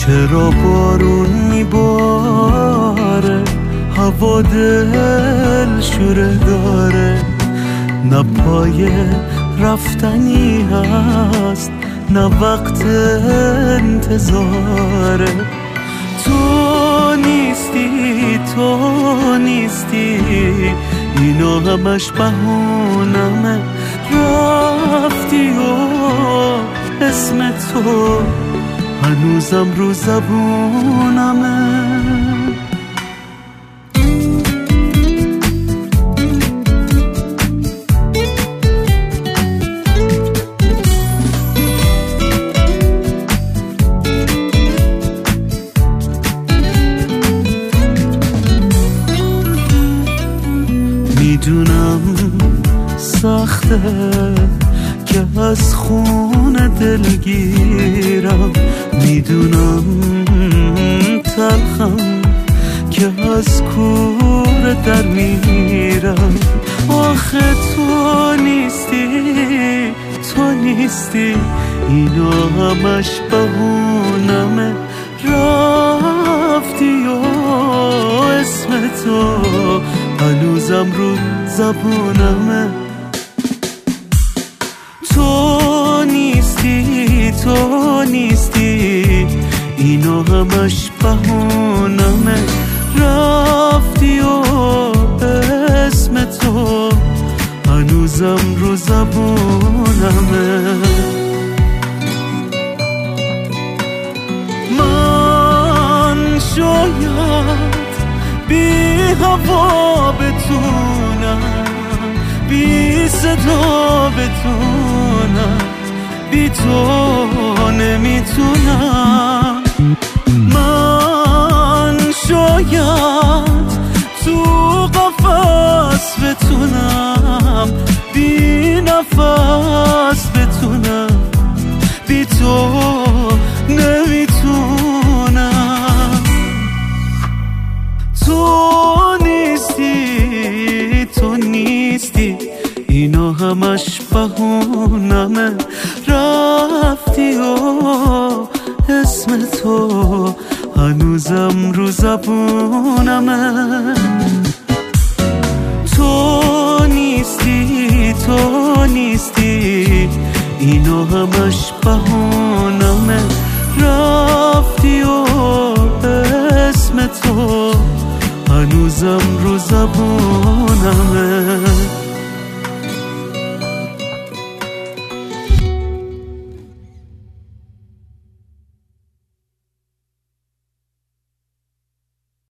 چرا بارون میباره، هوا دل شوره داره، نه پای رفتنی هست نه وقت انتظاره. تو نیستی تو نیستی، اینا همش بهونمه. رفتی و اسم تو هنوزم رو زبونمه. میدونم سخته که از خون دل گیرم، میدونم تلخم که از کور در میرم. آخه تو نیستی تو نیستی، اینا همش بهونمه. رفتی و اسم تو هنوزم رو زبونمه. تو نیستی تو نیستی، اینا همش بهونمه. رفتی و اسم تو هنوزم رو زبونمه. من شاید بی هوا بتونم، بی صدا بتونم، بی تو نمیتونم. من شاید تو قفس بتونم، بی نفس بتونم، بی تو نمیتونم. تو نیستی تو نیستی، اینا همش بهونمه. رفتی و اسم تو هنوزم رو زبونمه. تو نیستی تو نیستی، اینا همش بهونمه. رفتی و اسم تو هنوزم رو زبونمه.